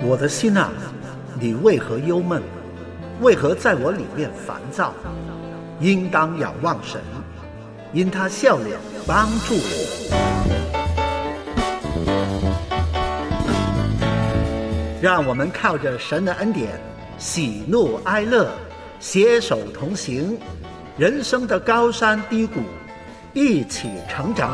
我的心啊，你为何忧闷？为何在我里面烦躁？应当仰望神，因他笑脸帮助我。让我们靠着神的恩典，喜怒哀乐，携手同行，人生的高山低谷，一起成长。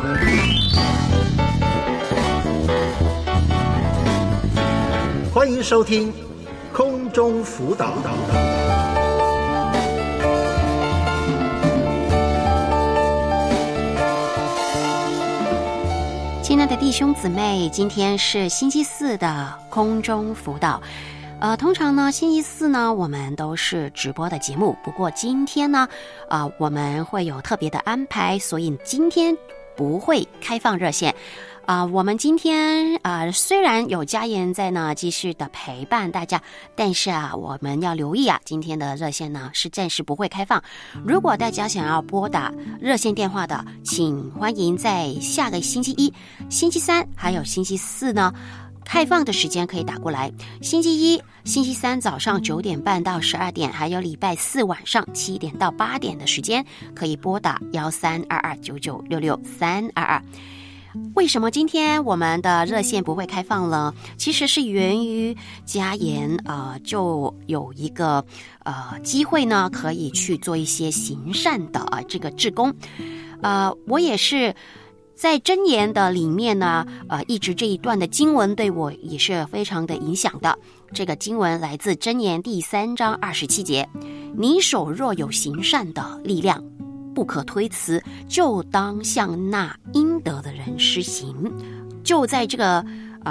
欢迎收听空中辅导。 亲爱的弟兄姊妹，今天是星期四的空中辅导。通常呢，星期四呢，我们都是直播的节目。不过今天呢，我们会有特别的安排，所以今天不会开放热线。我们今天虽然有家人在呢继续的陪伴大家，但是我们要留意今天的热线呢是暂时不会开放。如果大家想要拨打热线电话的，请欢迎在下个星期一、星期三还有星期四呢开放的时间可以打过来。星期一、星期三早上9点半到12点，还有礼拜四晚上7点到8点的时间，可以拨打132299666322。为什么今天我们的热线不会开放了？其实是源于家言就有一个机会呢，可以去做一些行善的这个志工。我也是在箴言的里面呢，一直这一段的经文对我也是非常的影响的。这个经文来自箴言第3章27节：你手若有行善的力量，不可推辞，就当向那应得的人施行。就在这个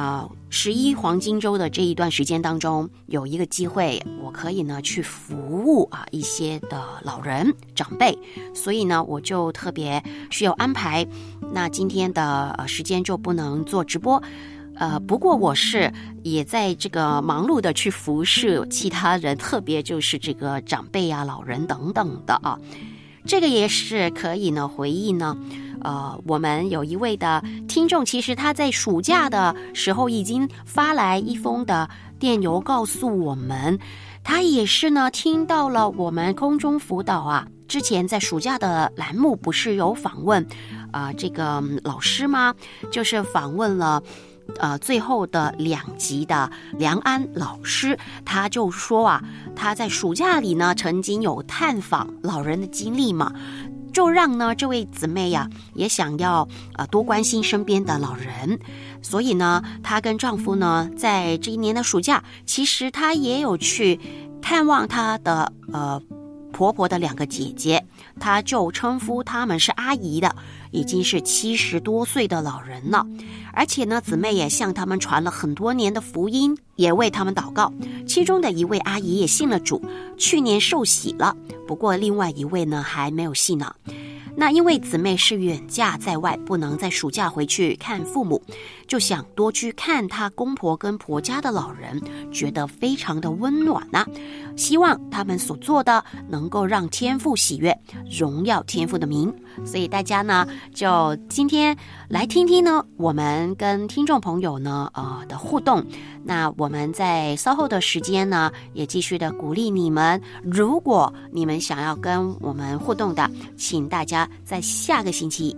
11黄金周的这一段时间当中，有一个机会，我可以呢去服务一些的老人长辈，所以呢我就特别需要安排。那今天的时间就不能做直播。不过我是也在这个忙碌的去服侍其他人，特别就是这个长辈老人等等的这个也是可以呢回忆呢，我们有一位的听众，其实他在暑假的时候已经发来一封的电邮告诉我们，他也是呢听到了我们空中辅导之前在暑假的栏目不是有访问这个老师吗？就是访问了最后的2集的梁安老师，他就说他在暑假里呢曾经有探访老人的经历嘛，就让呢这位姊妹也想要多关心身边的老人，所以呢她跟丈夫呢在这一年的暑假，其实她也有去探望她的婆婆的2个姐姐，她就称呼她们是阿姨的，已经是70多岁的老人了。而且呢姊妹也向他们传了很多年的福音，也为他们祷告。其中的一位阿姨也信了主，去年受洗了，不过另外一位呢还没有信呢。那因为姊妹是远嫁在外，不能在暑假回去看父母，就想多去看她公婆跟婆家的老人，觉得非常的温暖希望他们所做的能够让天父喜悦，荣耀天父的名。所以大家呢就今天来听听呢我们跟听众朋友呢的互动。那我们在稍后的时间呢也继续的鼓励你们，如果你们想要跟我们互动的，请大家在下个星期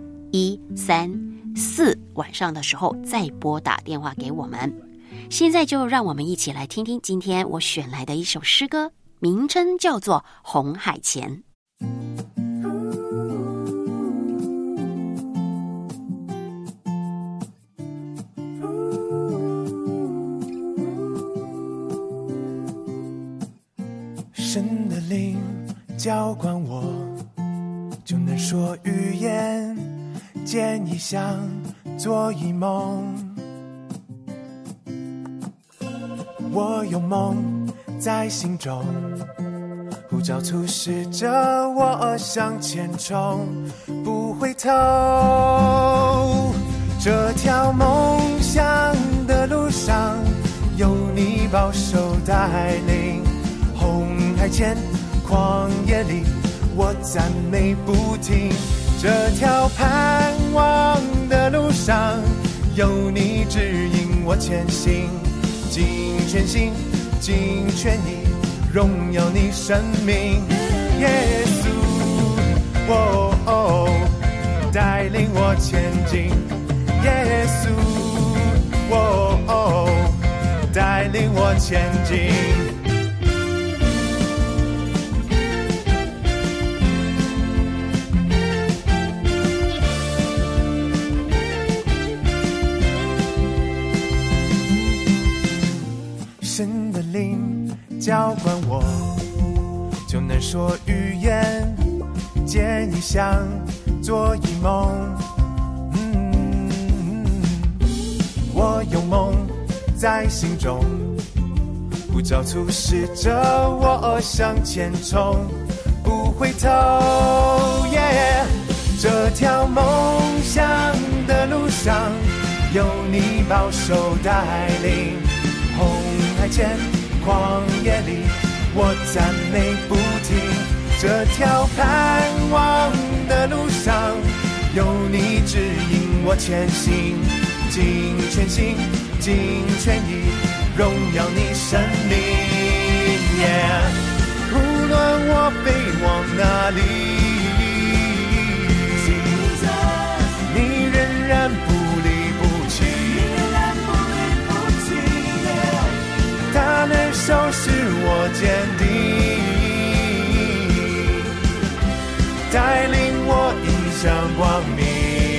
1、3、4晚上的时候再拨打电话给我们。现在就让我们一起来听听今天我选来的一首诗歌，名称叫做《红海前》。 神的灵浇灌我，就能说语言，见异象，做异梦。我有梦在心中，呼召促使着我向前冲，不回头。这条梦想的路上，有你保守带领。红海前，旷野里，我赞美不停。这条盼望的路上，有你指引我前行。 尽全心尽全意荣耀你生命。耶稣带领我前进，耶稣带领我前进。神的灵浇灌我，就能说语言，见异象，做异梦。我有梦在心中，呼召促使着我向前冲，不回头。这条梦想的路上，有你保守带领。红海前，旷野里，我赞美不停。这条盼望的路上，有你指引我前行。尽全心尽全意荣耀你生命。无论我飞往哪里，你仍然不离不弃。他的手使我坚定，带领我迎向光明。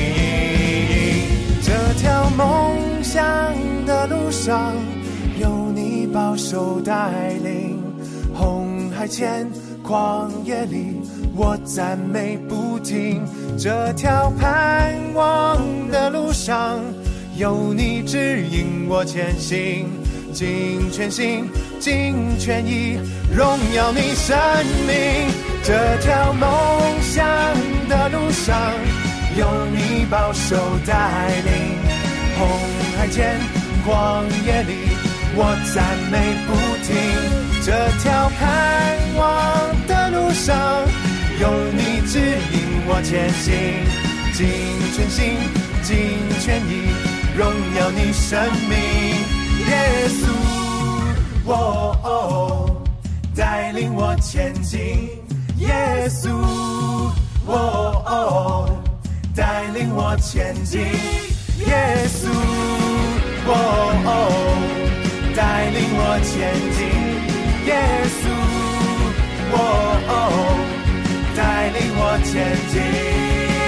这条梦想的路上，有你保守带领。红海前，旷野里，我赞美不停。这条盼望的路上，有你指引我前行。尽全心尽全意荣耀你生命。这条梦想的路上，有你保守带领。红海前，旷野里，我赞美不停。这条盼望的路上，有你指引我前行。尽全心尽全意荣耀你生命。耶稣带领我前进。耶稣带领我前进。耶稣带领我前进。耶稣带领我前进。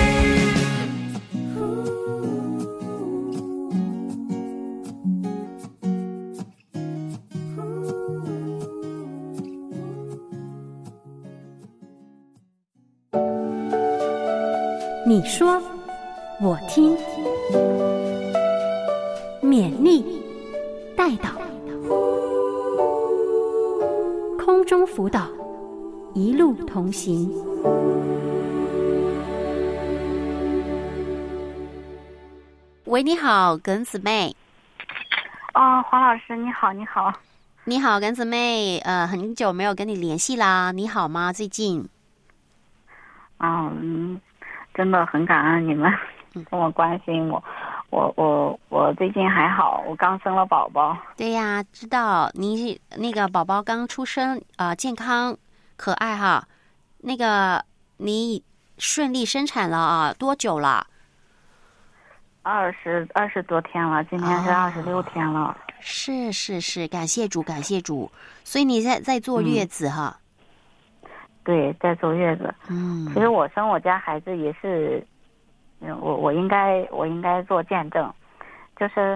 你说我听，勉励带导，空中辅导，一路同行。 喂，你好，耿姊妹。 黄老师，你好，你好。 你好，耿姊妹，很久没有跟你联系啦，你好吗？最近？ 真的很感恩你们这么关心我。我最近还好，我刚生了宝宝。 对呀，知道你那个宝宝刚出生，健康可爱哈。那个你顺利生产了啊？多久了 ？20多天了，今天是26天了。 是，感谢主，感谢主。所以你在坐月子哈？ 对，在坐月子。其实我生我家孩子也是，我应该做见证，就是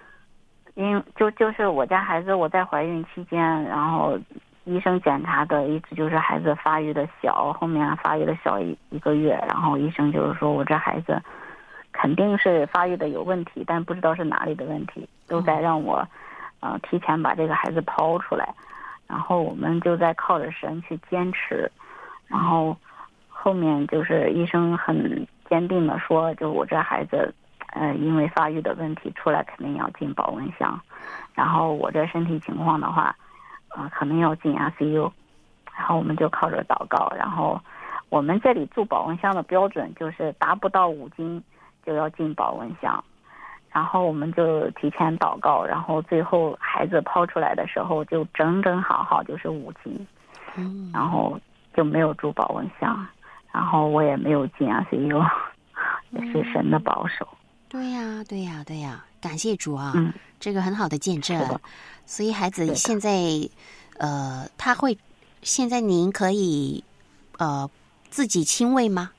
就是我家孩子，我在怀孕期间，然后医生检查的一直就是孩子发育的小，后面发育的小一个月，然后医生就是说我这孩子肯定是发育的有问题，但不知道是哪里的问题，都在让我提前把这个孩子抛出来。然后我们就在靠着神去坚持，然后后面就是医生很坚定的说，就我这孩子因为发育的问题出来肯定要进保温箱，然后我这身体情况的话可能要进 ICU， 然后我们就靠着祷告，然后我们这里住保温箱的标准就是达不到5斤就要进保温箱， 然后我们就提前祷告，然后最后孩子抛出来的时候就整整好好就是5斤，然后就没有住保温箱，然后我也没有进ICU，也是神的保守。 对呀，对呀，对呀，感谢主啊，这个很好的见证。所以孩子现在，他会，现在您可以，自己亲喂吗？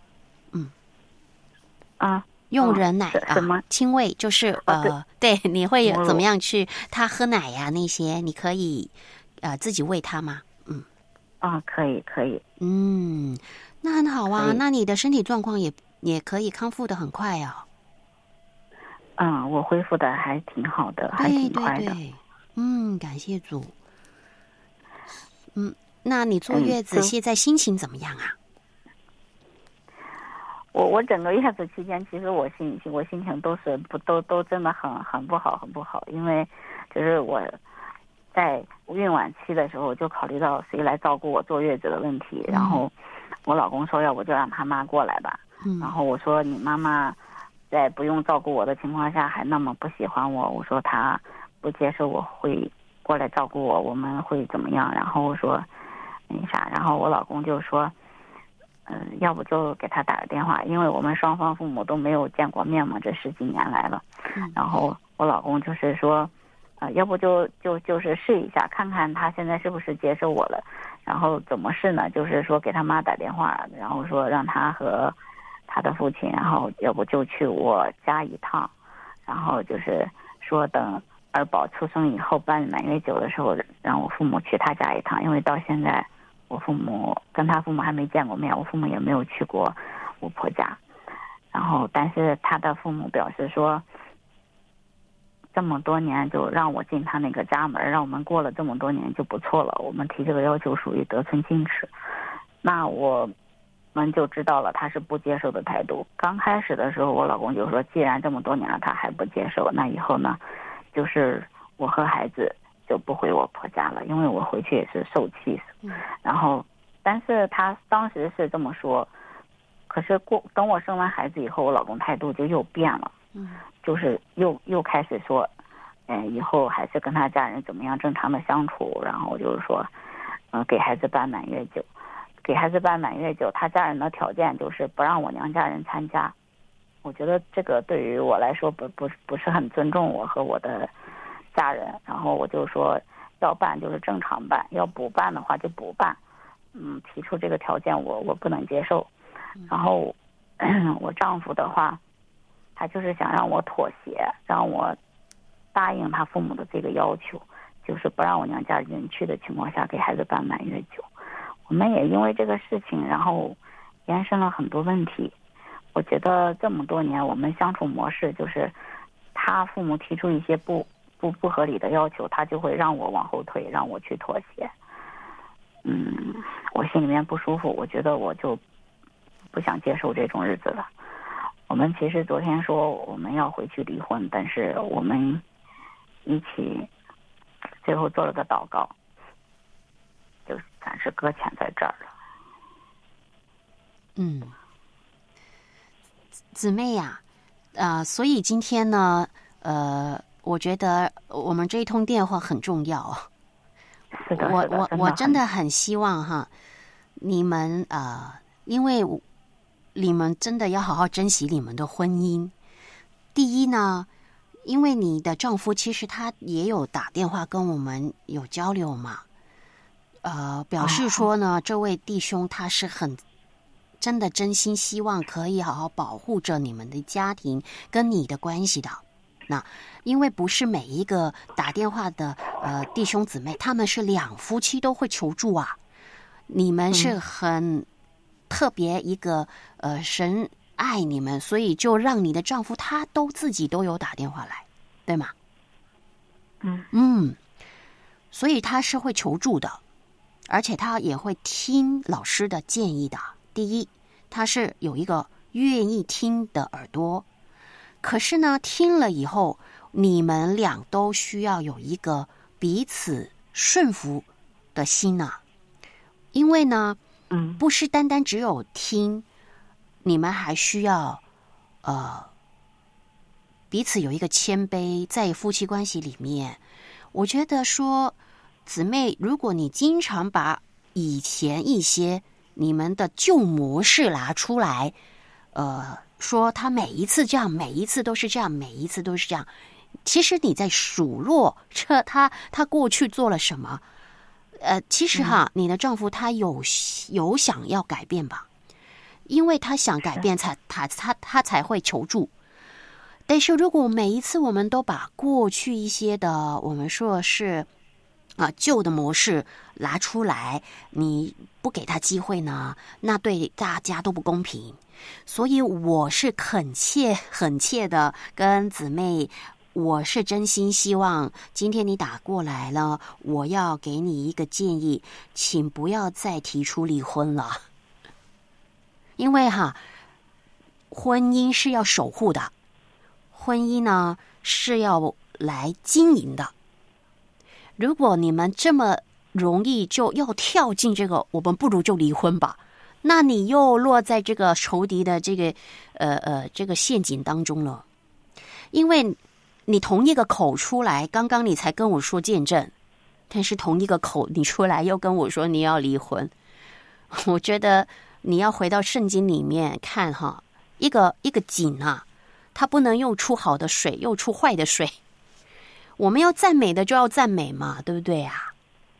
用人奶什么亲喂，就是对，你会怎么样去他喝奶呀那些，你可以自己喂他吗？ 可以。 那很好啊，那你的身体状况也可以康复的很快啊。 我恢复的还挺好的，还挺快的。 对，感谢主。那你坐月子现在心情怎么样啊？ 我整个月子期间，其实我心情都真的很不好，因为就是我在孕晚期的时候就考虑到谁来照顾我坐月子的问题，然后我老公说要不就让他妈过来吧，然后我说你妈妈在不用照顾我的情况下还那么不喜欢我，我说她不接受我会过来照顾我，我们会怎么样？然后我说然后我老公就说要不就给他打个电话，因为我们双方父母都没有见过面嘛，这10几年来了。然后我老公就是说，要不就是试一下，看看他现在是不是接受我了。然后怎么试呢？就是说给他妈打电话，然后说让他和他的父亲，然后要不就去我家一趟，然后就是说等二宝出生以后办满月酒的时候，让我父母去他家一趟，因为到现在我父母跟他父母还没见过面，我父母也没有去过我婆家。然后但是他的父母表示说，这么多年就让我进他那个家门，让我们过了这么多年就不错了，我们提这个要求属于得寸进尺。那我们就知道了他是不接受的态度。刚开始的时候我老公就说，既然这么多年了他还不接受，那以后呢就是我和孩子就不回我婆家了，因为我回去也是受气死。然后但是他当时是这么说，可是等我生完孩子以后，我老公态度就又变了，就是又开始说以后还是跟他家人怎么样正常的相处，然后就是说给孩子办满月酒，他家人的条件就是不让我娘家人参加。我觉得这个对于我来说不是很尊重我和我的家人，然后我就说要办就是正常办，要不办的话就不办。提出这个条件我不能接受。然后我丈夫的话，他就是想让我妥协，让我答应他父母的这个要求，就是不让我娘家人去的情况下给孩子办满月酒。我们也因为这个事情然后延伸了很多问题。我觉得这么多年我们相处模式就是他父母提出一些不合理的要求，他就会让我往后退，让我去妥协。我心里面不舒服，我觉得我就不想接受这种日子了。我们其实昨天说我们要回去离婚，但是我们一起最后做了个祷告，就暂时搁浅在这儿了。 姊妹呀，所以今天呢，我觉得我们这一通电话很重要。 是的， 我真的很希望哈，你们因为你们真的要好好珍惜你们的婚姻。第一呢，因为你的丈夫其实他也有打电话跟我们有交流嘛，表示说呢，这位弟兄他是很真的真心希望可以好好保护着你们的家庭跟你的关系的。那因为不是每一个打电话的弟兄姊妹，他们是两夫妻都会求助啊。你们是很特别一个神爱你们，所以就让你的丈夫他自己都有打电话来，对吗？所以他是会求助的，而且他也会听老师的建议的。第一，他是有一个愿意听的耳朵。可是呢，听了以后，你们俩都需要有一个彼此顺服的心啊。因为呢，不是单单只有听，你们还需要彼此有一个谦卑，在夫妻关系里面，我觉得说，姊妹，如果你经常把以前一些你们的旧模式拿出来，说他每一次这样，每一次都是这样，每一次都是这样，其实你在数落他过去做了什么。其实你的丈夫他有想要改变吧，因为他想改变他才会求助。但是如果每一次我们都把过去一些的我们说是旧的模式拿出来，你不给他机会呢，那对大家都不公平。所以我是恳切的跟姊妹，我是真心希望今天你打过来了，我要给你一个建议，请不要再提出离婚了。因为婚姻是要守护的，婚姻呢是要来经营的。如果你们这么容易就要跳进这个，我们不如就离婚吧，那你又落在这个仇敌的这个陷阱当中了。因为你同一个口出来，刚刚你才跟我说见证，但是同一个口你出来又跟我说你要离婚。我觉得你要回到圣经里面看一个井它不能又出好的水又出坏的水，我们要赞美的就要赞美嘛，对不对啊？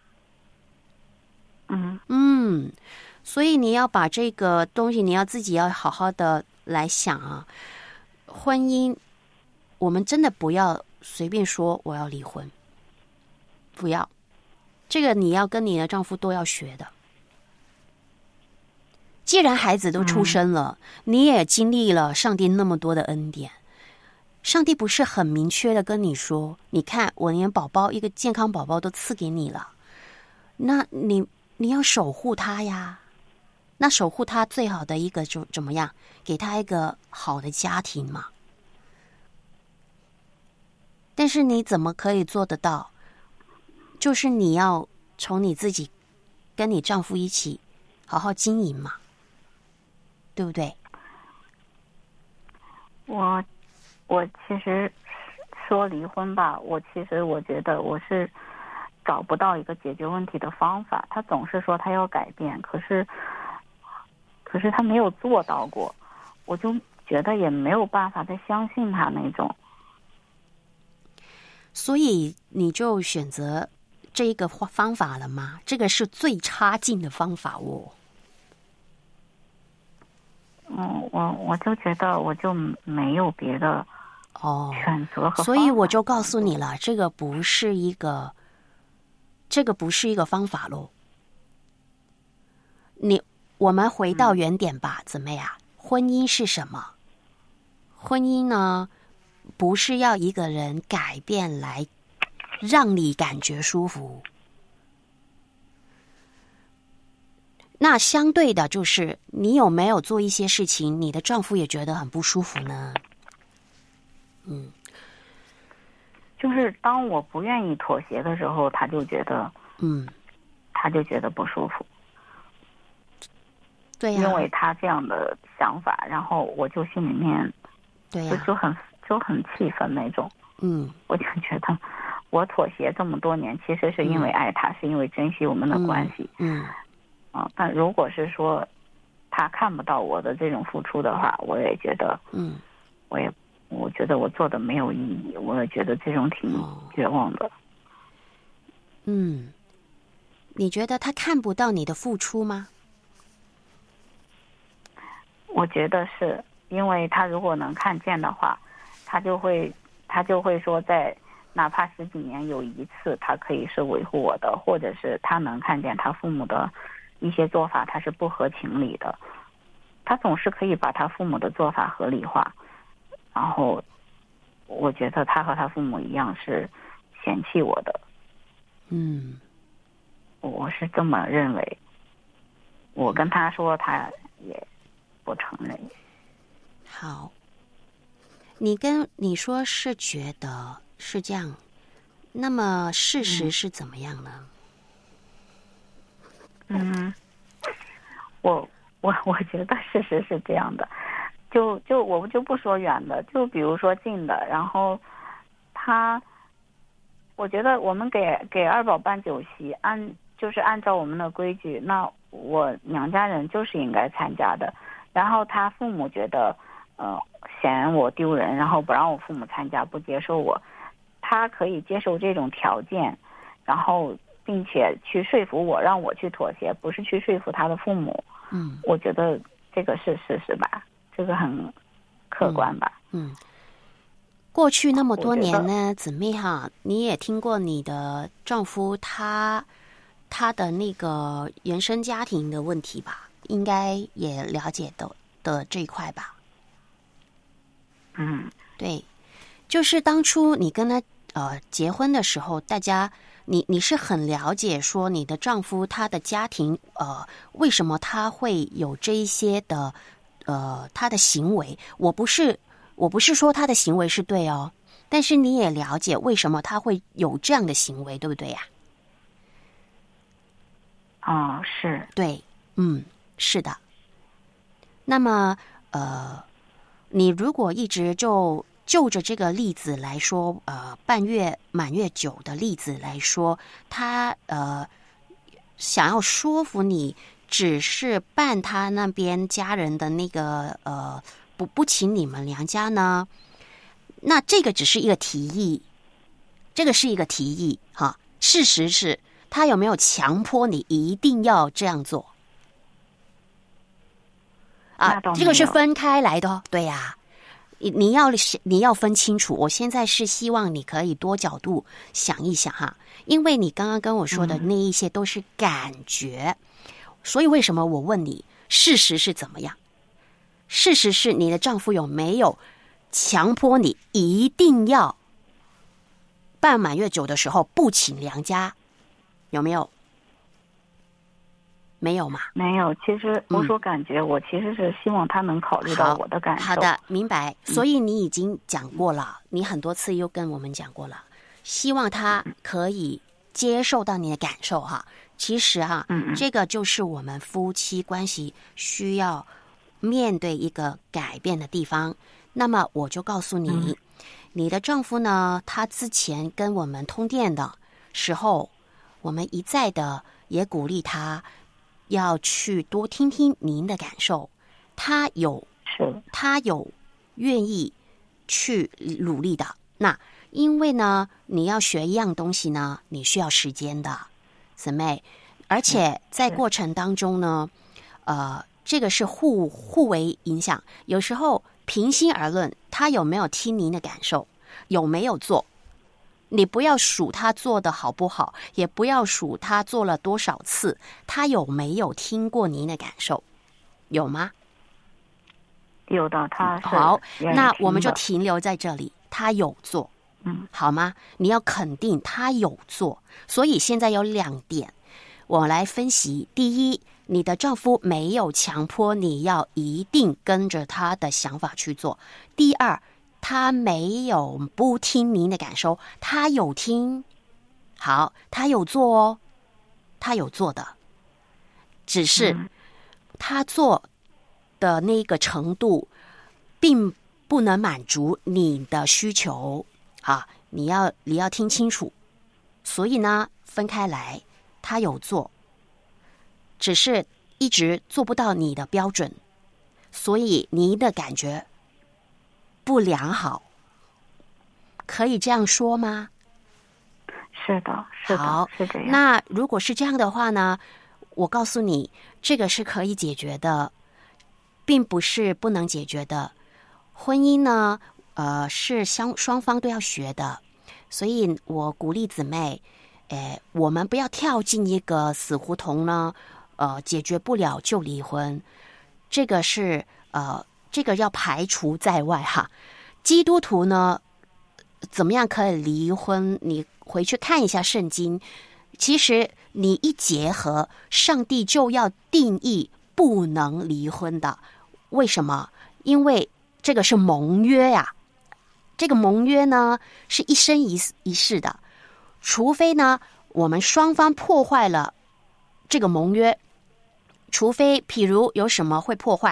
所以你要把这个东西，你要自己要好好的来想婚姻我们真的不要随便说我要离婚，不要，这个你要跟你的丈夫都要学的。既然孩子都出生了，你也经历了上帝那么多的恩典，上帝不是很明确的跟你说，你看我连宝宝一个健康宝宝都赐给你了，那你要守护他呀。那守护他最好的一个就怎么样，给他一个好的家庭嘛。但是你怎么可以做得到？就是你要从你自己跟你丈夫一起好好经营嘛，对不对？ 我其实说离婚吧，我觉得我是找不到一个解决问题的方法。他总是说他要改变，可是他没有做到过，我就觉得也没有办法再相信他那种。 所以你就选择这一个方法了吗？这个是最差劲的方法哦。 我就觉得我就没有别的选择和方法， 所以我就告诉你了，这个不是一个方法咯。我们回到原点吧，怎么样？婚姻是什么？婚姻呢，不是要一个人改变来让你感觉舒服。那相对的就是你有没有做一些事情，你的丈夫也觉得很不舒服呢？ 就是当我不愿意妥协的时候，他就觉得不舒服。 对呀， 因为他这样的想法，然后我就心里面就很气愤那种。我就觉得我妥协这么多年，其实是因为爱他，是因为珍惜我们的关系。但如果是说他看不到我的这种付出的话，我也觉得，我觉得我做的没有意义，我也觉得这种挺绝望的。 你觉得他看不到你的付出吗？ 我觉得是因为他如果能看见的话，他就会说，在哪怕10几年有一次他可以是维护我的，或者是他能看见他父母的一些做法他是不合情理的，他总是可以把他父母的做法合理化。然后我觉得他和他父母一样是嫌弃我的。我是这么认为。我跟他说，他也不承认。 好，你说是觉得是这样，那么事实是怎么样呢？我觉得事实是这样的， 就我就不说远的，就比如说近的，然后我觉得我们给二宝办酒席，就是按照我们的规矩，那我娘家人就是应该参加的。然后他父母觉得嫌我丢人，然后不让我父母参加，不接受我，他可以接受这种条件，然后并且去说服我，让我去妥协，不是去说服他的父母。我觉得这个是事实吧，这个很客观吧。 过去那么多年呢，姊妹哈，你也听过你的丈夫他的那个原生家庭的问题吧？应该也了解的这一块吧？对，就是当初你跟他结婚的时候，大家你是很了解说你的丈夫他的家庭为什么他会有这一些的他的行为？我不是说他的行为是对哦，但是你也了解为什么他会有这样的行为，对不对呀？ 是。 对，是的。那么你如果一直就着这个例子来说，满月酒的例子来说，他想要说服你，只是办他那边家人的那个不请你们娘家呢，那这个只是一个提议，这个是一个提议哈。事实是他有没有强迫你一定要这样做？这个是分开来的哦，对呀。你要分清楚。我现在是希望你可以多角度想一想哈，因为你刚刚跟我说的那一些都是感觉，所以为什么我问你事实是怎么样？事实是你的丈夫有没有强迫你一定要办满月酒的时候不请娘家？有没有？没有嘛？ 没有。其实我说感觉，我其实是希望他能考虑到我的感受。 好的，明白。所以你已经讲过了，你很多次又跟我们讲过了，希望他可以接受到你的感受哈。其实哈，这个就是我们夫妻关系需要面对一个改变的地方。那么我就告诉你，你的丈夫呢，他之前跟我们通电的时候，我们一再的也鼓励他要去多听听您的感受，他有愿意去努力的。那因为呢，你要学一样东西呢，你需要时间的，姊妹，而且在过程当中呢，这个是互为影响。有时候平心而论，他有没有听您的感受，有没有做？你不要数他做的好不好，也不要数他做了多少次，他有没有听过您的感受？有吗？ 有的，他是好，那我们就停留在这里，他有做，好吗？你要肯定他有做。所以现在有2点，我来分析。第一，你的丈夫没有强迫你要一定跟着他的想法去做。第二，他没有不听您的感受，他有听。好，他有做哦，他有做的，只是他做的那个程度并不能满足你的需求啊，你要听清楚。所以呢，分开来，他有做，只是一直做不到你的标准，所以你的感觉不良好，可以这样说吗？ 是的，是的， 好， 是这样。 那如果是这样的话呢，我告诉你，这个是可以解决的，并不是不能解决的。婚姻呢，是双方都要学的，所以我鼓励姊妹，我们不要跳进一个死胡同呢，解决不了就离婚，这个是这个要排除在外哈。基督徒呢，怎么样可以离婚？你回去看一下圣经，其实你一结合，上帝就要定义不能离婚的。为什么？因为这个是盟约呀，这个盟约呢是一生一世的，除非呢我们双方破坏了这个盟约，除非譬如有什么会破坏，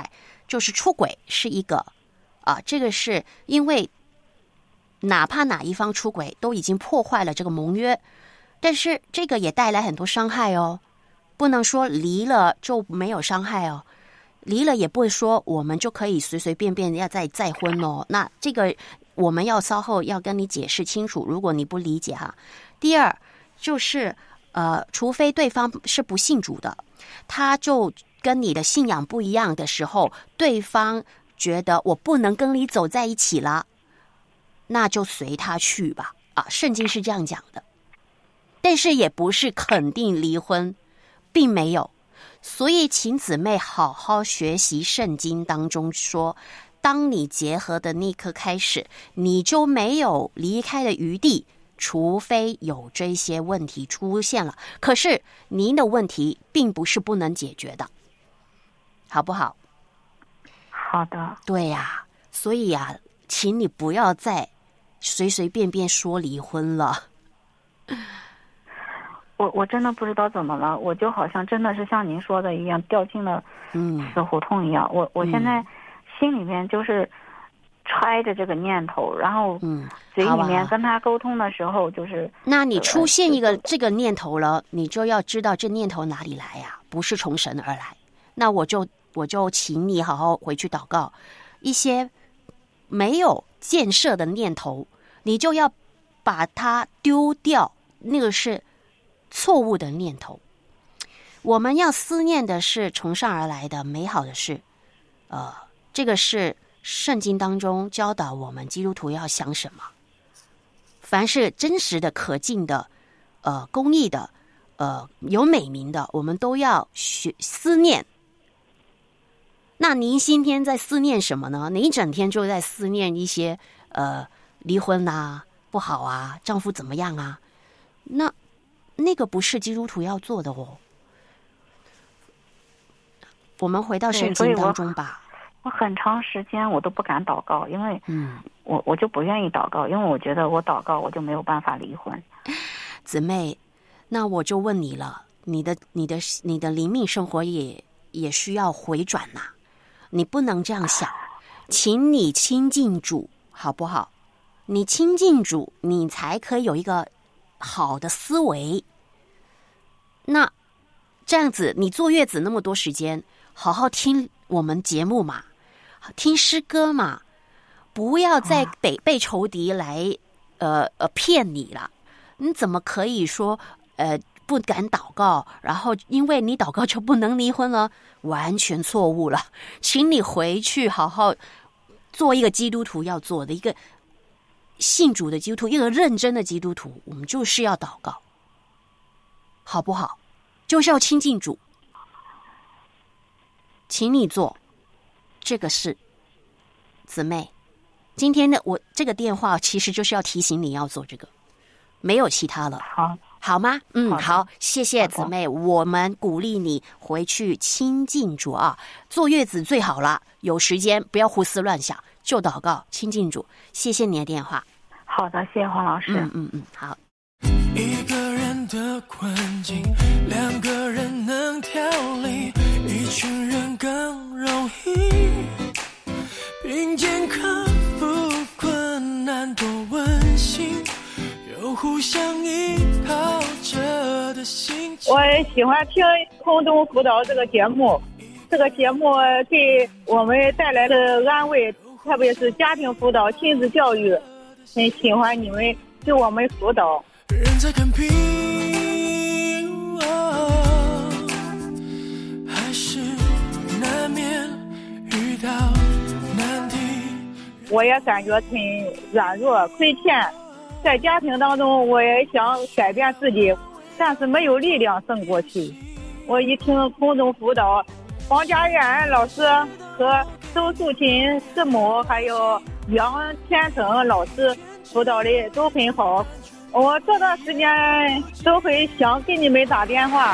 就是出轨是一个这个是因为哪怕哪一方出轨都已经破坏了这个盟约，但是这个也带来很多伤害哦，不能说离了就没有伤害哦，离了也不会说我们就可以随随便便要再婚哦。那这个我们要稍后要跟你解释清楚，如果你不理解哈。第二就是除非对方是不信主的，他就跟你的信仰不一样的时候，对方觉得我不能跟你走在一起了，那就随他去吧圣经是这样讲的，但是也不是肯定离婚，并没有。所以请姊妹好好学习圣经当中说，当你结合的那刻开始，你就没有离开的余地，除非有这些问题出现了。可是您的问题并不是不能解决的，好不好？ 好的。 对呀，所以请你不要再随随便便说离婚了。 我真的不知道怎么了，我就好像真的是像您说的一样，掉进了死胡同一样。我现在心里面就是揣着这个念头，然后嘴里面跟他沟通的时候就是， 那你出现一个这个念头了，你就要知道这念头哪里来呀？不是从神而来。那我就请你好好回去祷告，一些没有建设的念头，你就要把它丢掉，那个是错误的念头。我们要思念的是从上而来的美好的事，这个是圣经当中教导我们基督徒要想什么。凡是真实的、可敬的、公义的、有美名的，我们都要思念。那您今天在思念什么呢？你一整天就在思念一些离婚不好丈夫怎么样那个不是基督徒要做的哦。我们回到圣经当中吧。 我很长时间我都不敢祷告，因为我就不愿意祷告，因为我觉得我祷告我就没有办法离婚。 姊妹，那我就问你了，你的灵命生活也需要回转你不能这样想，请你亲近主好不好？你亲近主，你才可以有一个好的思维。那这样子，你坐月子那么多时间，好好听我们节目嘛，听诗歌嘛，不要再被仇敌来骗你了。你怎么可以说不敢祷告，然后因为你祷告就不能离婚了？完全错误了。请你回去好好做一个基督徒要做的，一个信主的基督徒，一个认真的基督徒，我们就是要祷告，好不好？就是要亲近主。请你做这个事，姊妹。今天的我这个电话其实就是要提醒你要做这个，没有其他了。好吗？好，谢谢姊妹，我们鼓励你回去亲近主坐月子最好了，有时间不要胡思乱想，就祷告亲近主。谢谢你的电话。 好的，谢谢黄老师。 好。 一个人的困境，两个人能调理，一群人更容易并肩克服困难，多温馨，有互相依靠着的心情。 我喜欢听空中辅导这个节目，这个节目给我们带来了安慰，特别是家庭辅导、亲子教育，很喜欢你们给我们辅导。 人在看病还是难免遇到难题。 我也感觉很软弱亏欠，在家庭当中我也想改变自己，但是没有力量胜过去。我一听空中辅导，黄家苑老师和周素琴师母还有杨天成老师辅导的都很好，我这段时间都会想给你们打电话。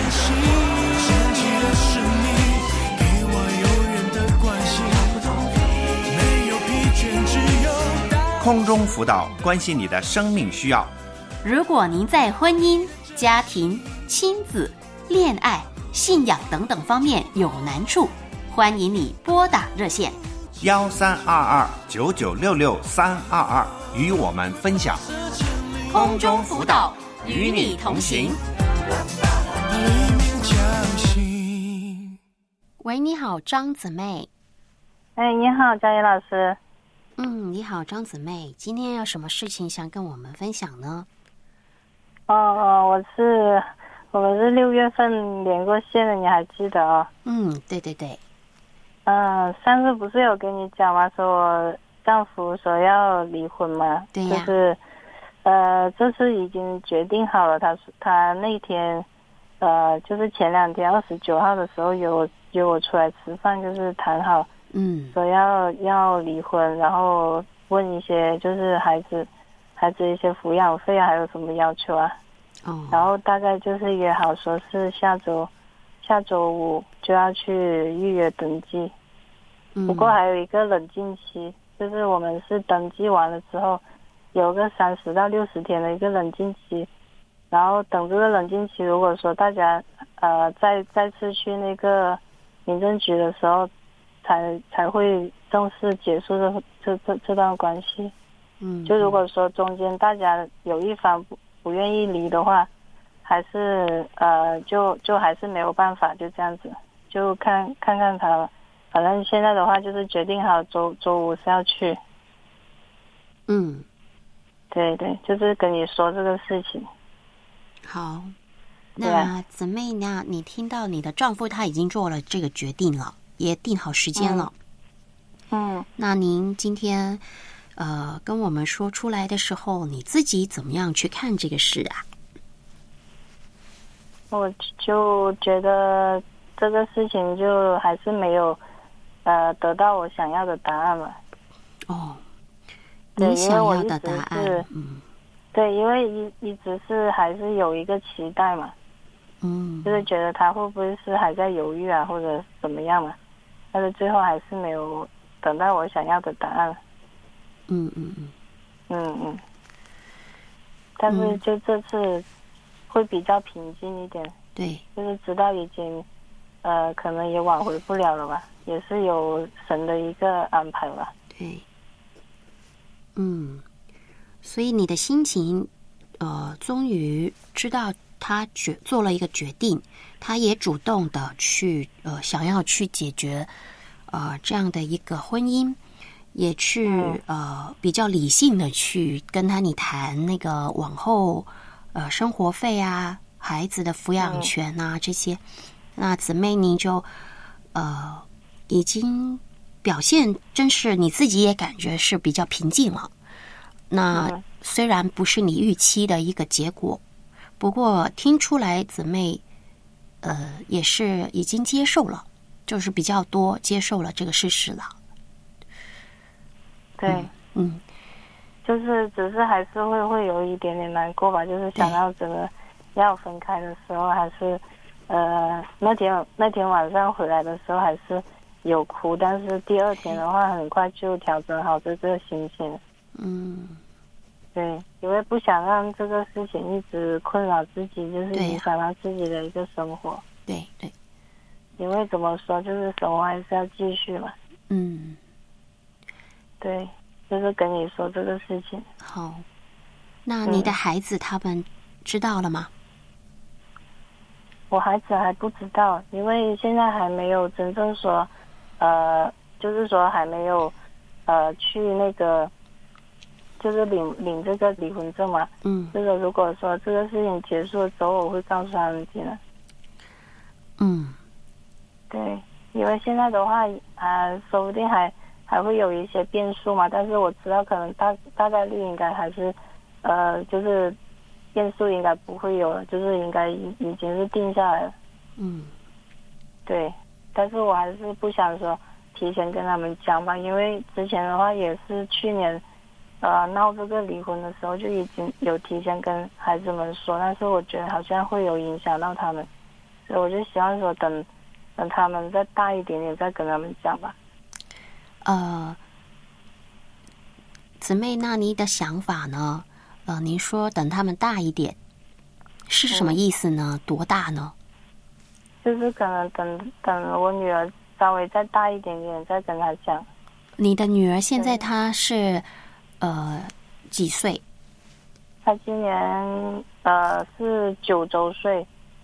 空中辅导，关心你的生命需要。 如果您在婚姻、家庭、亲子、恋爱、信仰等等方面有难处， 欢迎你拨打热线 1322-9966-322与我们分享。 空中辅导，与你同行。喂，你好，张姊妹。 哎，你好，佳怡老师。 你好，张姊妹，今天有什么事情想跟我们分享呢？ 我们是6月份连过线的，你还记得哦？ 对对对。 上次不是有跟你讲吗？说我丈夫说要离婚嘛？ 对呀。 就是这次已经决定好了。他那天就是前2天29号的时候约我出来吃饭，就是谈好。说要离婚，然后问一些就是孩子一些抚养费还有什么要求啊？然后大概就是约好说是下周5就要去预约登记。不过还有一个冷静期，就是我们是登记完了之后有个30到60天的一个冷静期，然后等这个冷静期，如果说大家再次去那个民政局的时候才会正式结束这段关系。就如果说中间大家有一方不愿意离的话，还是就还是没有办法，就这样子，就看看他了。反正现在的话就是决定好周5是要去。对对，就是跟你说这个事情。 好，那姊妹呢？你听到你的丈夫他已经做了这个决定了，也定好时间了。那您今天跟我们说出来的时候，你自己怎么样去看这个事啊？ 我就觉得这个事情就还是没有得到我想要的答案嘛。 你想要的答案。 对，因为一直是还是有一个期待嘛。就是觉得他会不会是还在犹豫啊，或者怎么样嘛？但是最后还是没有等到我想要的答案。但是就这次会比较平静一点。 对， 就是知道已经可能也挽回不了了吧，也是有神的一个安排吧。 对。所以你的心情终于知道他做了一个决定，他也主动的去想要去解决这样的一个婚姻，也去比较理性的去跟你谈那个往后生活费啊、孩子的抚养权啊这些。那姊妹您就已经表现真是你自己也感觉是比较平静了。那虽然不是你预期的一个结果，不过听出来姊妹也是已经接受了，就是比较多接受了这个事实了。 对。就是只是还是会有一点点难过吧，就是想到这个要分开的时候，还是那天晚上回来的时候还是有哭，但是第2天的话很快就调整好这个心情。对，因为不想让这个事情一直困扰自己，就是影响到自己的一个生活。 对对， 因为怎么说，就是生活还是要继续嘛。对，就是跟你说这个事情。 好，那你的孩子他们知道了吗？ 我孩子还不知道，因为现在还没有真正说就是说还没有去那个就是领这个离婚证嘛。这个如果说这个事情结束了之后，我会告诉他们进来。对，因为现在的话说不定还会有一些变数嘛，但是我知道可能大概率应该还是就是变数应该不会有了，就是应该已经是定下来了。对，但是我还是不想说提前跟他们讲吧，因为之前的话也是去年闹这个离婚的时候就已经有提前跟孩子们说，但是我觉得好像会有影响到他们，所以我就希望说等他们再大一点点再跟他们讲吧。 姊妹，那你的想法呢？您说等他们大一点，是什么意思呢？多大呢？ 就是可能等我女儿稍微再大一点点再跟他讲。 你的女儿现在她是几岁？ 她今年是9周岁。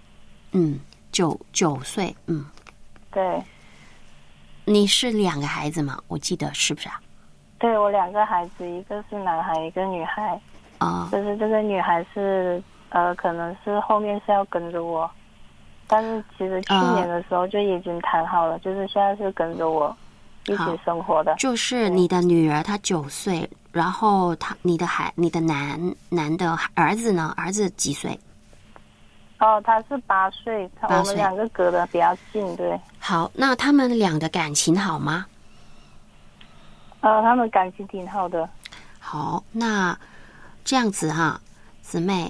9岁。 对。 你是2个孩子吗？我记得是不是啊？ 对，我2个孩子，一个是男孩，一个女孩。就是这个女孩是可能是后面是要跟着我，但是其实去年的时候就已经谈好了，就是现在是跟着我一起生活的。 就是你的女儿她9岁，然后你的男的儿子呢？儿子几岁？ 他是8岁，我们2个隔得比较近。对。 好，那他们俩的感情好吗？ 他们感情挺好的。 好，那这样子哈，姊妹，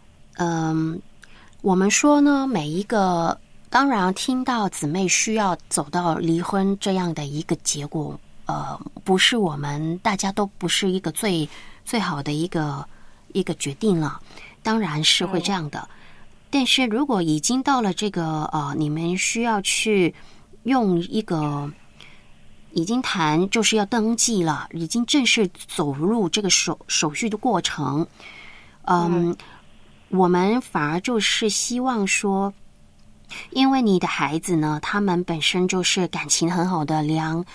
我们说呢，每一个当然听到姊妹需要走到离婚这样的一个结果，不是我们大家都不是一个最好的一个决定了，当然是会这样的。但是如果已经到了这个你们需要去用一个已经谈就是要登记了，已经正式走入这个手续的过程，我们反而就是希望说，因为你的孩子呢，他们本身就是感情很好的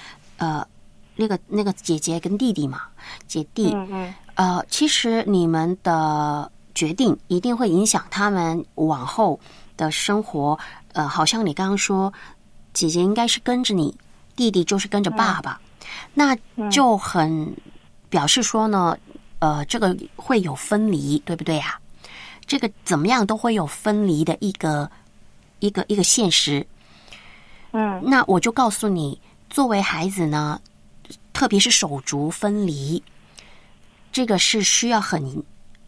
那个姐姐跟弟弟嘛，姐弟，其实你们的决定一定会影响他们往后的生活。好像你刚刚说，姐姐应该是跟着你，弟弟就是跟着爸爸，那就很表示说呢，这个会有分离，对不对啊？这个怎么样都会有分离的一个现实。那我就告诉你，作为孩子呢，特别是手足分离，这个是需要很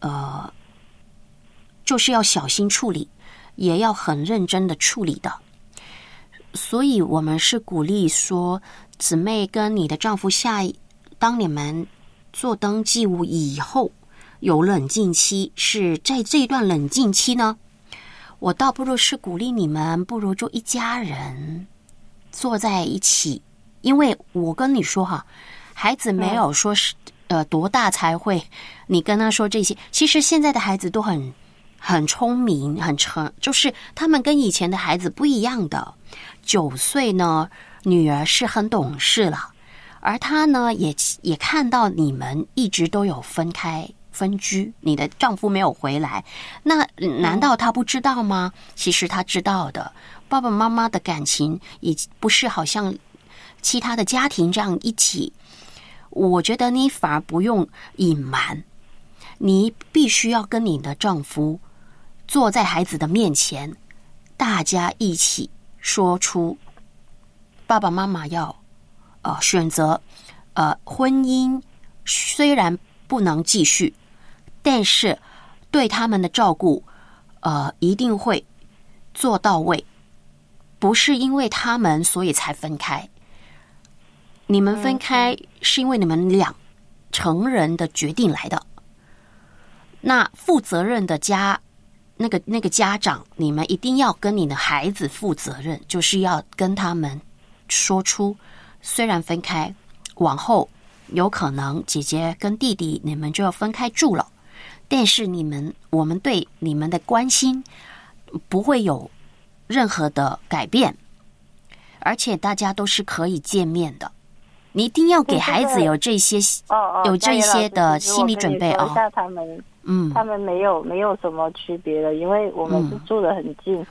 就是要小心处理，也要很认真的处理的。所以我们是鼓励说，姊妹跟你的丈夫当你们做登记物以后有冷静期，是在这一段冷静期呢，我倒不如是鼓励你们不如就一家人坐在一起。因为我跟你说哈，孩子没有说是多大才会你跟他说这些，其实现在的孩子都很聪明，就是他们跟以前的孩子不一样的。9岁呢，女儿是很懂事了，而她呢也看到你们一直都有分居，你的丈夫没有回来，那难道她不知道吗？其实她知道的，爸爸妈妈的感情也不是好像其他的家庭这样一起。我觉得你反而不用隐瞒，你必须要跟你的丈夫坐在孩子的面前，大家一起说出爸爸妈妈要选择婚姻虽然不能继续，但是对他们的照顾一定会做到位，不是因为他们所以才分开。你们分开是因为你们俩成人的决定来的。那负责任的那个家长，你们一定要跟你的孩子负责任，就是要跟他们说出，虽然分开，往后有可能姐姐跟弟弟你们就要分开住了，但是我们对你们的关心不会有任何的改变，而且大家都是可以见面的。你一定要给孩子有这些的心理准备哦。 他们没有什么区别的，因为我们是住得很近。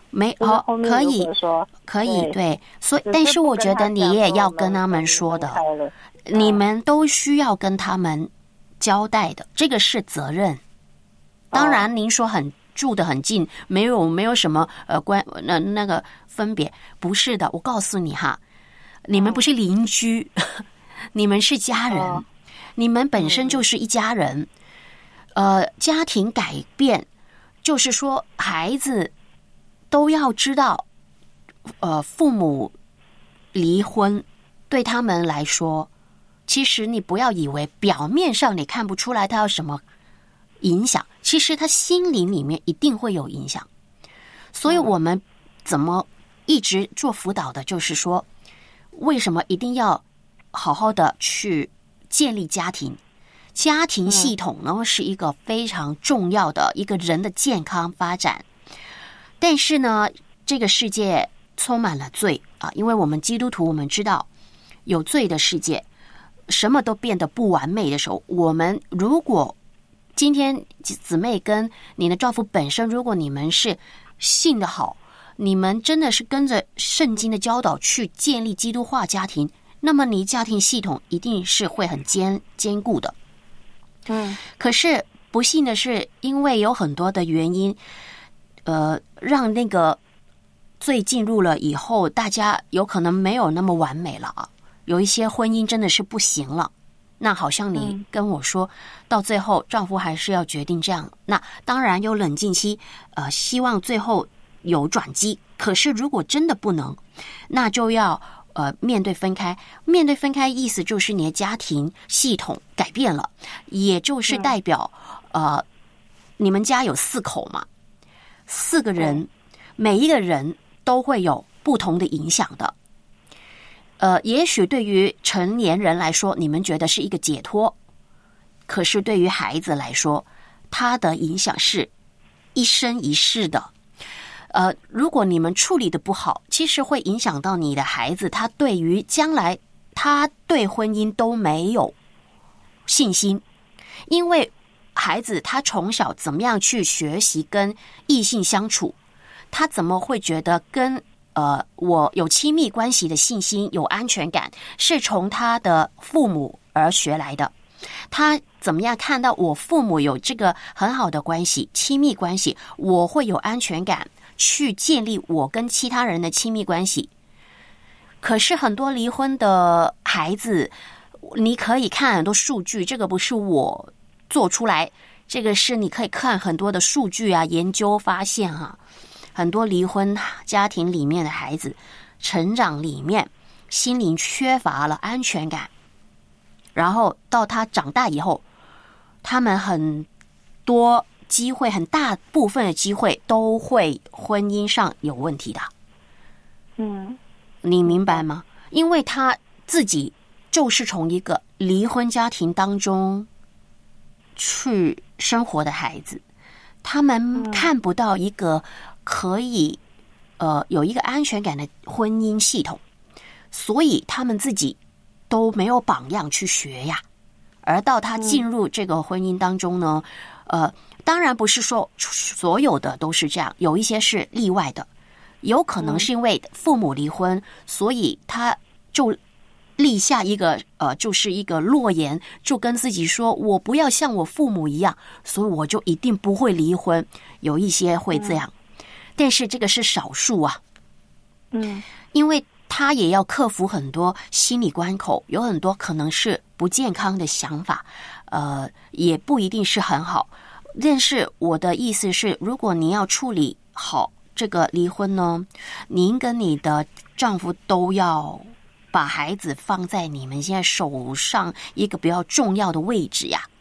可以对，所以但是我觉得你也要跟他们说的，你们都需要跟他们交代的，这个是责任。当然您说住得很近，没有什么那个分别，不是的。我告诉你哈，你们不是邻居，你们是家人，你们本身就是一家人。家庭改变，就是说孩子都要知道，父母离婚对他们来说，其实你不要以为表面上你看不出来他有什么影响，其实他心灵里面一定会有影响。所以我们怎么一直做辅导的，就是说为什么一定要好好的去建立家庭？家庭系统呢，是一个非常重要的一个人的健康发展。但是呢，这个世界充满了罪啊，因为我们基督徒，我们知道有罪的世界，什么都变得不完美的时候，我们如果今天姊妹跟你的丈夫本身，如果你们是信得好，你们真的是跟着圣经的教导去建立基督化家庭，那么你家庭系统一定是会很坚固的。可是不幸的是，因为有很多的原因，让那个罪进入了以后，大家有可能没有那么完美了啊。有一些婚姻真的是不行了，那好像你跟我说，到最后丈夫还是要决定这样，那当然有冷静期，希望最后有转机。可是如果真的不能，那就要面对分开。面对分开意思就是你的家庭系统改变了，也就是代表你们家有4口嘛，4个人，每一个人都会有不同的影响的。也许对于成年人来说，你们觉得是一个解脱，可是对于孩子来说，他的影响是一生一世的。如果你们处理的不好，其实会影响到你的孩子，他对于将来，他对婚姻都没有信心，因为孩子他从小怎么样去学习跟异性相处，他怎么会觉得跟我有亲密关系的信心、有安全感，是从他的父母而学来的。他怎么样看到我父母有这个很好的关系、亲密关系，我会有安全感，去建立我跟其他人的亲密关系。可是很多离婚的孩子，你可以看很多数据，这个不是我做出来，这个是你可以看很多的数据啊，研究发现很多离婚家庭里面的孩子成长里面心灵缺乏了安全感，然后到他长大以后，他们很多机会，很大部分的机会都会婚姻上有问题的。你明白吗？因为他自己就是从一个离婚家庭当中去生活的孩子，他们看不到一个可以有一个安全感的婚姻系统，所以他们自己都没有榜样去学呀。而到他进入这个婚姻当中呢，当然不是说所有的都是这样，有一些是例外的，有可能是因为父母离婚，所以他就立下一个就是一个诺言，就跟自己说，我不要像我父母一样，所以我就一定不会离婚。有一些会这样，但是这个是少数啊。因为他也要克服很多心理关口，有很多可能是不健康的想法，也不一定是很好。但是我的意思是，如果你要处理好这个离婚呢，您跟你的丈夫都要把孩子放在你们现在手上一个比较重要的位置呀。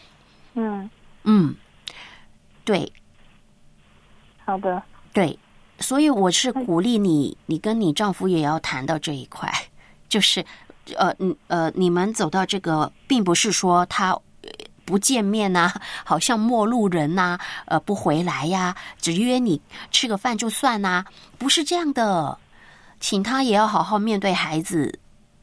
对， 好的， 对，所以我是鼓励你跟你丈夫也要谈到这一块，就是你们走到这个，并不是说他不见面啊，好像陌路人啊，不回来呀，只约你吃个饭就算啊，不是这样的，请他也要好好面对孩子。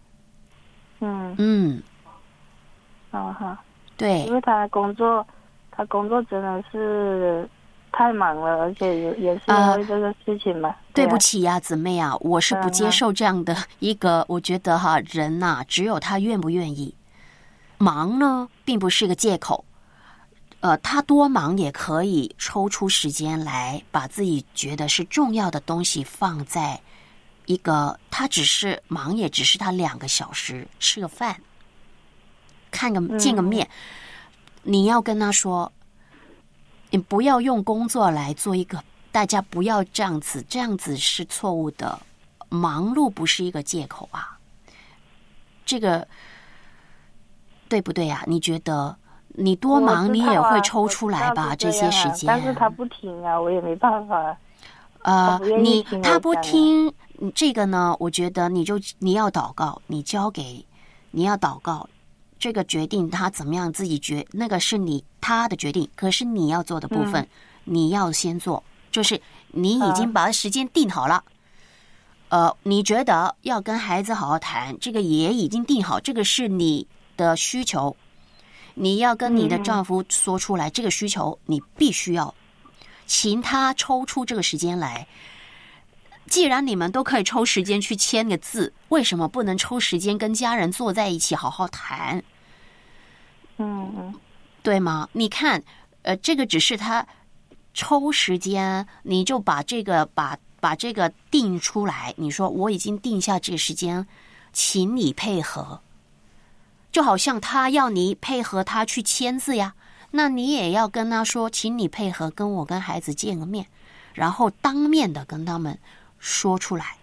对， 因为他工作真的是太忙了，而且也是因为这个事情嘛。 对不起呀，姊妹啊，我是不接受这样的一个，我觉得人呐，只有他愿不愿意。忙呢，并不是一个借口。他多忙也可以抽出时间来把自己觉得是重要的东西放在一个，他只是忙，也只是他2个小时吃个饭，见个面。你要跟他说，你不要用工作来做一个，大家不要这样子，这样子是错误的。忙碌不是一个借口啊，这个对不对啊？你觉得你多忙，你也会抽出来吧？这些时间。 但是他不听啊，我也没办法。 他不听这个呢，我觉得你要祷告，你要祷告，这个决定他怎么样自己那个是他的决定，可是你要做的部分，你要先做，就是你已经把时间定好了。你觉得要跟孩子好好谈，这个也已经定好，这个是你的需求，你要跟你的丈夫说出来，这个需求你必须要请他抽出这个时间来。既然你们都可以抽时间去签个字，为什么不能抽时间跟家人坐在一起好好谈？对吗？你看，这个只是他抽时间，你就把这个把这个定出来，你说我已经定下这个时间，请你配合，就好像他要你配合他去签字呀，那你也要跟他说，请你配合跟我跟孩子见个面，然后当面的跟他们说出来。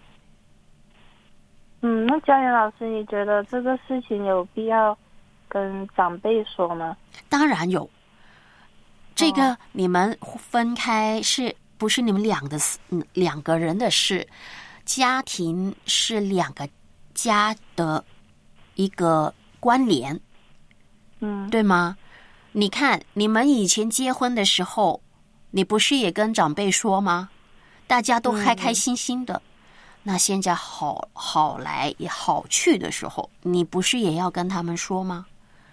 那佳妍老师，你觉得这个事情有必要跟长辈说吗？ 当然有，这个你们分开是不是你们两个人的事？家庭是两个家的一个关联，对吗？你看你们以前结婚的时候，你不是也跟长辈说吗？大家都开开心心的。那现在好来也好去的时候，你不是也要跟他们说吗？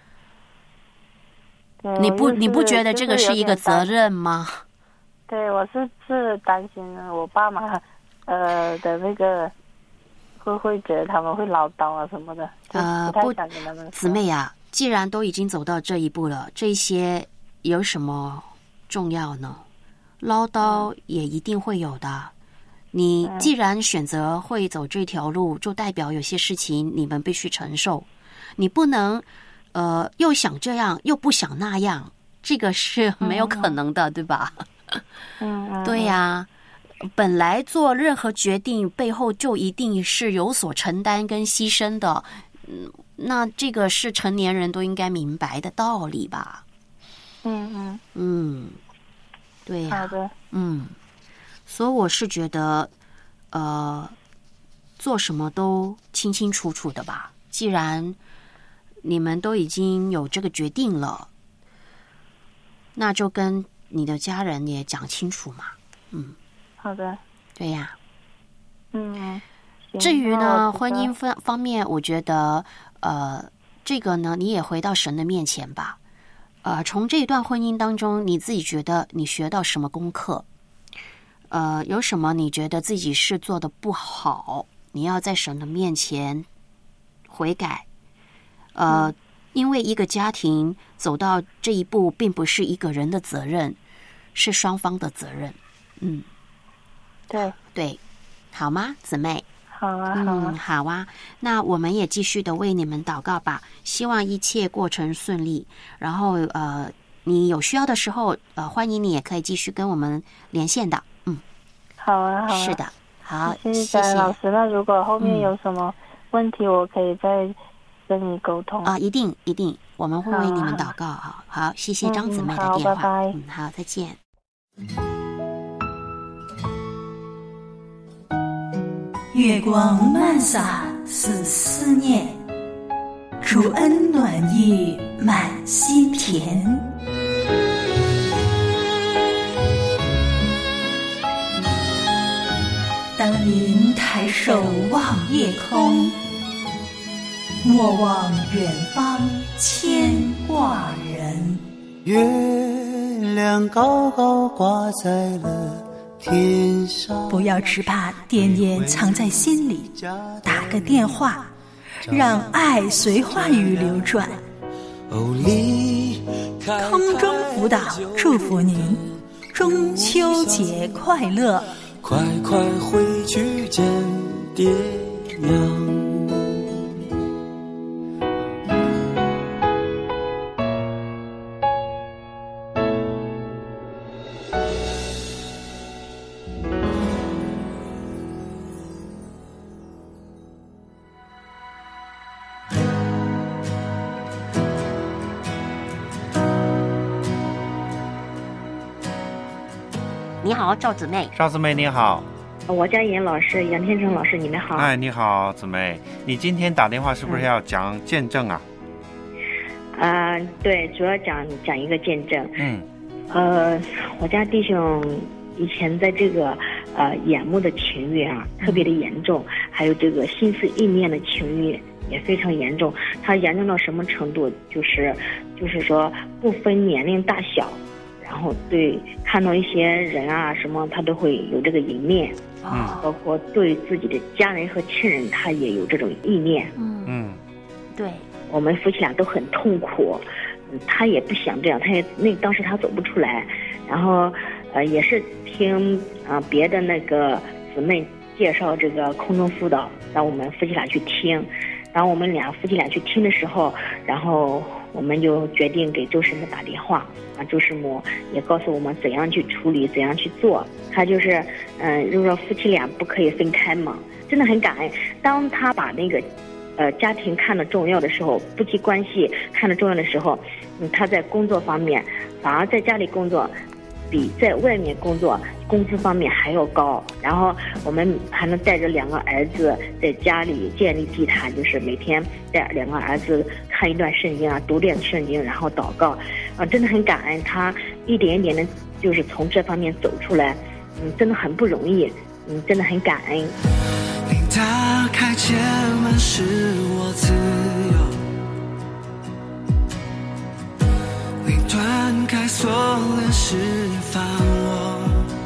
你不觉得这个是一个责任吗？ 对，我是担心我爸妈的那个会觉得他们会唠叨啊什么的，不太想跟他们说。 姊妹啊，既然都已经走到这一步了，这些有什么重要呢？唠叨也一定会有的。你既然选择会走这条路，就代表有些事情你们必须承受。你不能又想这样又不想那样，这个是没有可能的，对吧？对呀，本来做任何决定背后就一定是有所承担跟牺牲的，那这个是成年人都应该明白的道理吧？对呀。 好的。 所以我是觉得，做什么都清清楚楚的吧。既然你们都已经有这个决定了，那就跟你的家人也讲清楚嘛。 好的。 对呀。 至至于呢，婚姻方面，我觉得，这个呢，你也回到神的面前吧。从这段婚姻当中，你自己觉得你学到什么功课？有什么你觉得自己是做的不好，你要在神的面前悔改。因为一个家庭走到这一步，并不是一个人的责任，是双方的责任。对，好吗，姊妹？ 好啊， 好啊。那我们也继续的为你们祷告吧，希望一切过程顺利。然后你有需要的时候，欢迎你也可以继续跟我们连线的。 好啊。 是的，好， 谢谢佳妍老师。那如果后面有什么问题，我可以再跟你沟通啊。一定，我们会为你们祷告。好，谢谢张姊妹的电话。 拜拜。 好，再见。 月光漫洒是思念，主恩暖意满心田。当您抬手望夜空，莫忘远方牵挂人。 月亮高高挂在了天上， 不要只把惦念藏在心里，打个电话，让爱随话语流转。空中辅导祝福您中秋节快乐， 快快回去见爹娘。 你好，赵姊妹。 赵姊妹你好。 我家严老师、杨天成老师，你们好。 哎，你好，姊妹。你今天打电话是不是要讲见证啊？ 对，主要讲一个见证。我家弟兄以前在这个眼目的情欲啊，特别的严重，还有这个心思意念的情欲也非常严重。他严重到什么程度？就是说不分年龄大小，然后对看到一些人啊什么，他都会有这个淫念。包括对自己的家人和亲人，他也有这种意念。 对， 我们夫妻俩都很痛苦。他也不想这样，当时他走不出来，然后也是听别的那个姊妹介绍这个空中辅导，让我们夫妻俩去听。当我们夫妻俩去听的时候，然后我们就决定给周师母打电话。周师母也告诉我们怎样去处理，怎样去做。他就是就是说夫妻俩不可以分开嘛，真的很感恩。当他把那个家庭看得重要的时候，夫妻关系看得重要的时候，他在工作方面反而在家里工作比在外面工作工资方面还要高。然后我们还能带着2个儿子在家里建立祭坛，就是每天带2个儿子看一段圣经啊，读点圣经，然后祷告。真的很感恩他一点一点的，就是从这方面走出来。真的很不容易。真的很感恩。 你打开前门使我自由，你断开锁链释放我。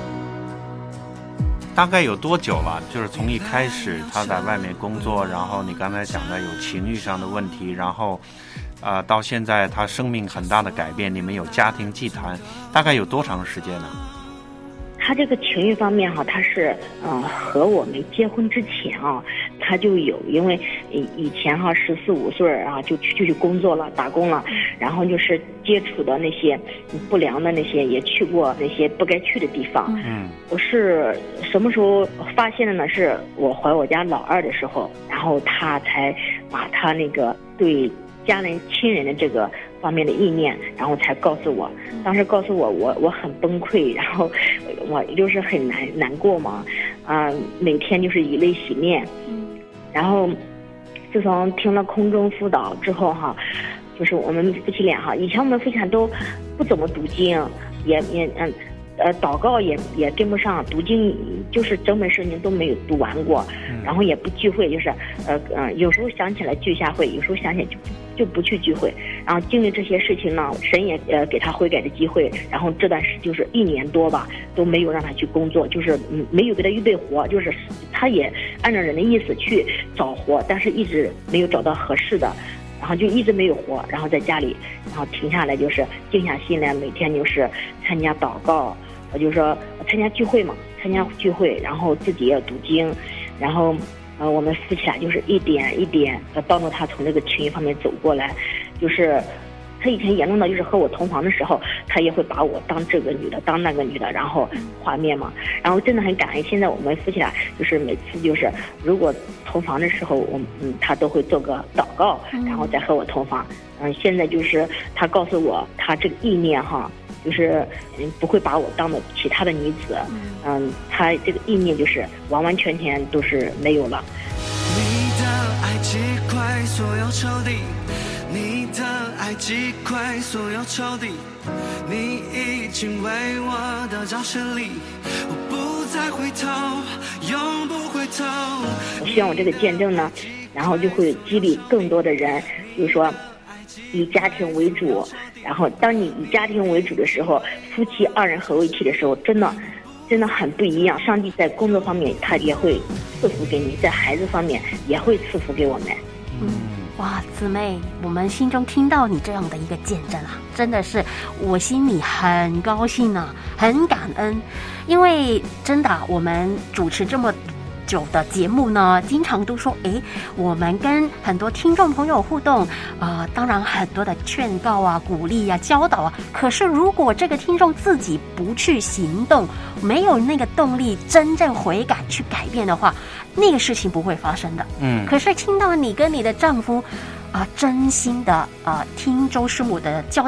大概有多久了？就是从一开始他在外面工作，然后你刚才讲的有情欲上的问题，然后到现在他生命很大的改变，你们有家庭祭坛，大概有多长时间呢？ 他这个情欲方面哈，他是和我们结婚之前啊，他就有，因为以前哈14、15岁啊就去工作了，打工了，然后就是接触的那些不良的那些，也去过那些不该去的地方。我是什么时候发现的呢？是我怀我家老2的时候，然后他才把他那个对家人亲人的这个方面的意念，然后才告诉我。当时告诉我很崩溃，然后我就是很难过嘛，每天就是以泪洗面。然后自从听了空中辅导之后哈，就是我们夫妻俩哈，以前我们夫妻俩都不怎么读经，也祷告也跟不上，读经就是整本圣经都没有读完过，然后也不聚会，就是有时候想起来聚一下会，有时候想起来就不去聚会。然后经历这些事情呢，神也给他悔改的机会，然后这段时就是1年多吧，都没有让他去工作，就是没有给他预备活，就是他也按照人的意思去找活，但是一直没有找到合适的，然后就一直没有活，然后在家里，然后停下来就是静下心来，每天就是参加祷告，我就说参加聚会嘛，参加聚会，然后自己也要读经，然后我们夫妻俩就是一点一点帮助他从这个情绪方面走过来。就是他以前严重到就是和我同房的时候，他也会把我当这个女的当那个女的，然后画面嘛。然后真的很感恩，现在我们夫妻俩就是每次就是如果同房的时候，他都会做个祷告，然后再和我同房。现在就是他告诉我，他这个意念哈，就是不会把我当做其他的女子。他这个意念就是完完全全都是没有了。 你的爱击溃所有仇敌，你的爱击溃所有仇敌，你已经为我得着胜利，我不再回头，永不回头。 我希望我这个见证呢，然后就会激励更多的人，就是说以家庭为主，然后当你以家庭为主的时候，夫妻2人合为一体的时候，真的很不一样。上帝在工作方面他也会赐福给你，在孩子方面也会赐福给我们。 哇，姊妹，我们心中听到你这样的一个见证啊，真的是我心里很高兴啊，很感恩。因为真的我们主持这么久的节目呢，经常都说我们跟很多听众朋友互动，当然很多的劝告啊、鼓励啊、教导啊，可是如果这个听众自己不去行动，没有那个动力真正悔改去改变的话，那个事情不会发生的。可是听到你跟你的丈夫真心的听周师母的教导，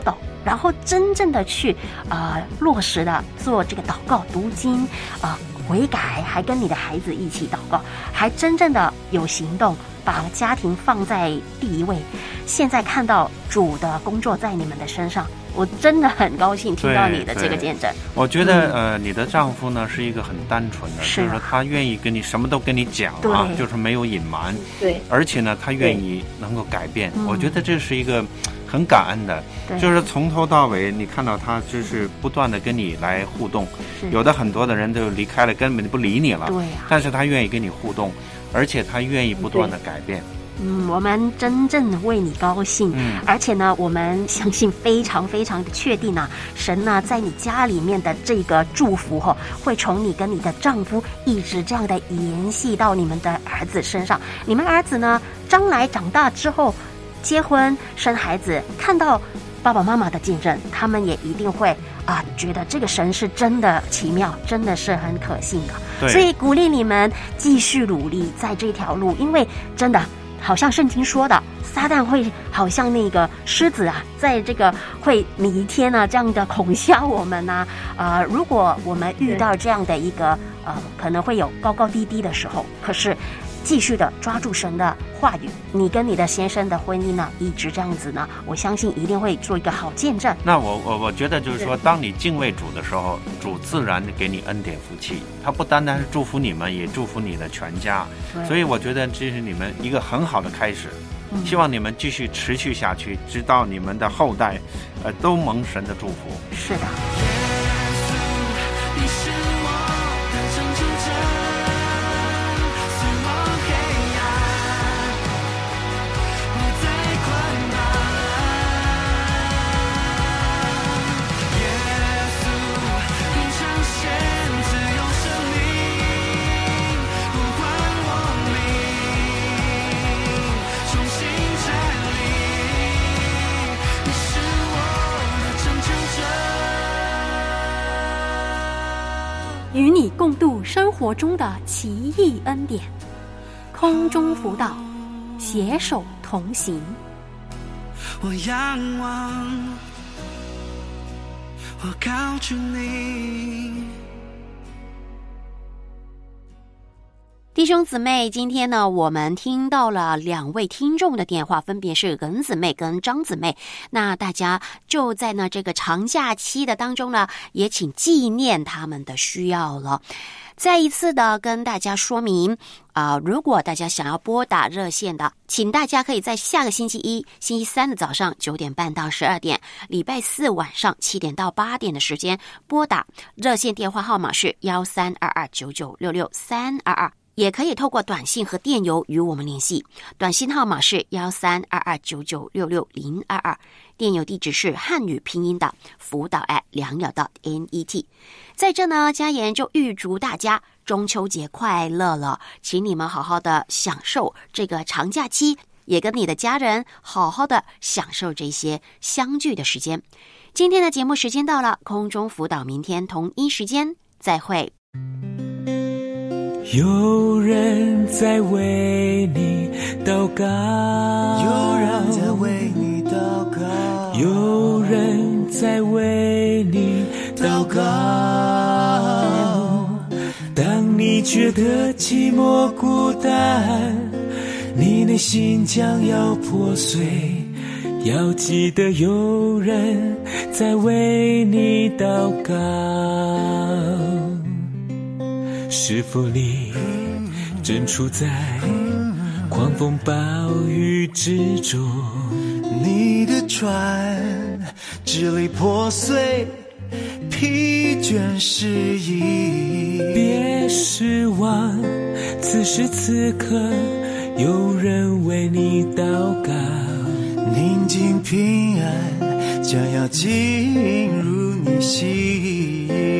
然后真正的去落实的做这个祷告、读经悔改，还跟你的孩子一起祷告，还真正的有行动，把家庭放在第一位。现在看到主的工作在你们的身上，我真的很高兴听到你的这个见证。 我觉得你的丈夫呢是一个很单纯的，就是说他愿意跟你什么都跟你讲啊，就是没有隐瞒。 对， 而且呢他愿意能够改变，我觉得这是一个很感恩的，就是从头到尾你看到他就是不断的跟你来互动。有的很多的人就离开了，根本不理你了，对但是他愿意跟你互动，而且他愿意不断的改变。 我们真正为你高兴，而且呢，我们相信非常非常的确定啊，神呢在你家里面的这个祝福会从你跟你的丈夫一直这样的延续到你们的儿子身上。你们儿子呢，将来长大之后结婚生孩子，看到爸爸妈妈的见证，他们也一定会觉得这个神是真的奇妙，真的是很可信的。所以鼓励你们继续努力在这条路，因为真的好像圣经说的，撒旦会好像那个狮子在这个会每一天这样的恐吓我们如果我们遇到这样的一个可能会有高高低低的时候，可是继续的抓住神的话语，你跟你的先生的婚姻呢，一直这样子呢，我相信一定会做一个好见证。 那我觉得就是说，当你敬畏主的时候，主自然给你恩典福气，他不单单是祝福你们，也祝福你的全家。所以我觉得这是你们一个很好的开始，希望你们继续持续下去，直到你们的后代都蒙神的祝福。 是的。 与你共度生活中的奇异恩典，空中辅导，携手同行。 我仰望，我靠近你。 弟兄姊妹，今天呢，我们听到了2位听众的电话，分别是耿姊妹跟张姊妹。那大家就在呢这个长假期的当中呢，也请纪念他们的需要了。再一次的跟大家说明如果大家想要拨打热线的，请大家可以在下个星期一、星期三的早上9点半到12点，礼拜四晚上7点到8点的时间拨打热线，电话号码是132299662322。也可以透过短信和电邮与我们联系，短信号码是132299660222，电邮地址是汉语拼音的辅导@良友.net。在这呢，嘉言就预祝大家中秋节快乐了，请你们好好的享受这个长假期，也跟你的家人好好的享受这些相聚的时间。今天的节目时间到了，空中辅导明天同一时间再会。 有人在为你祷告， 有人在为你祷告， 有人在为你祷告。当你觉得寂寞孤单，你内心将要破碎，要记得有人在为你祷告。是否你正处在狂风暴雨之中？ 你的船支离破碎，疲倦失意。 别失望，此时此刻有人为你祷告。 宁静平安将要进入你心。